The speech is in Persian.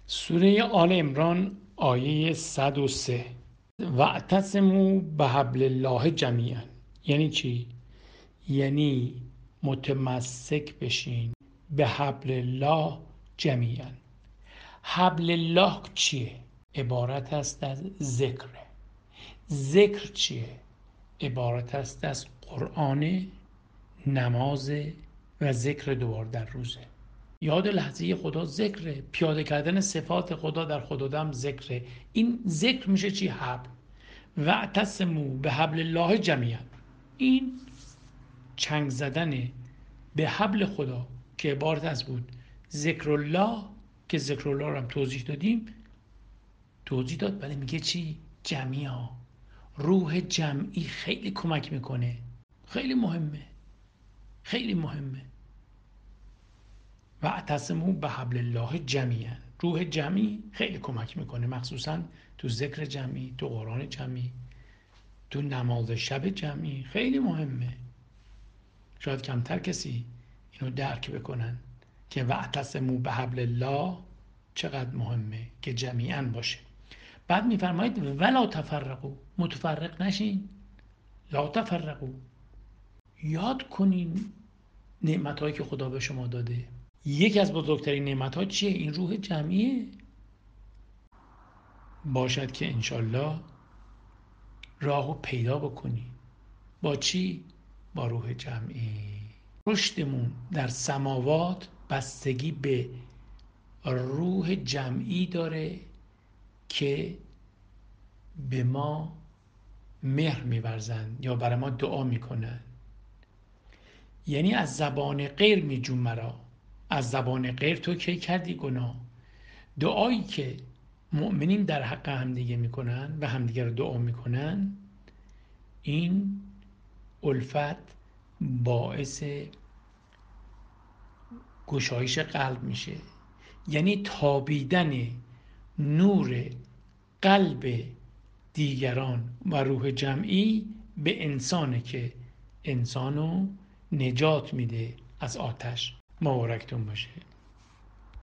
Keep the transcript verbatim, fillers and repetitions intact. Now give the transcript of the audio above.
سوره آل عمران آیه صد و سه واعتصموا بحبل الله جمیعا. یعنی چی؟ یعنی متمسک بشین به حبل الله جمیعا. حبل الله چیه؟ عبارت است از ذکر. ذکر چیه؟ عبارت است از قرآن، نماز و ذکر دوبار در روزه. یاد لحظه خدا ذکره، پیاده کردن صفات خدا در خدادم ذکره. این ذکر میشه چی؟ حبل. واعتصموا به حبل الله جمیعا. این چنگ زدن به حبل خدا که عبارت از بود ذکر الله، که ذکر الله رو هم توضیح دادیم توضیح داد ولی میگه چی؟ جمیعا. روح جمعی خیلی کمک میکنه، خیلی مهمه، خیلی مهمه. واعتصموا به حبل الله جمیعا. روح جمعی خیلی کمک میکنه، مخصوصا تو ذکر جمعی، تو قرآن جمعی، تو نماز شب جمعی. خیلی مهمه. شاید کمتر کسی اینو درک بکنن که واعتصموا به حبل الله چقدر مهمه که جمیعا باشه. بعد میفرمایید ولا تفرقوا، متفرق نشین. لا تفرقوا، یاد کنین نعمتایی که خدا به شما داده. یکی از بزرگترین نعمت‌ها چیه؟ این روح جمعیه. باشد که انشالله راهو پیدا بکنی. با چی؟ با روح جمعی. رشدمون در سماوات بستگی به روح جمعی داره که به ما مهر می‌ورزن یا برای ما دعا میکنن. یعنی از زبان غیر میجون مرا. از زبان غیر تو کی کردی گناه. دعایی که مؤمنین در حق همدیگه میکنن و همدیگه رو دعا میکنن، این الفت باعث گشایش قلب میشه. یعنی تابیدن نور قلب دیگران و روح جمعی به انسانه که انسانو نجات میده از آتش. مبارکتون باشه.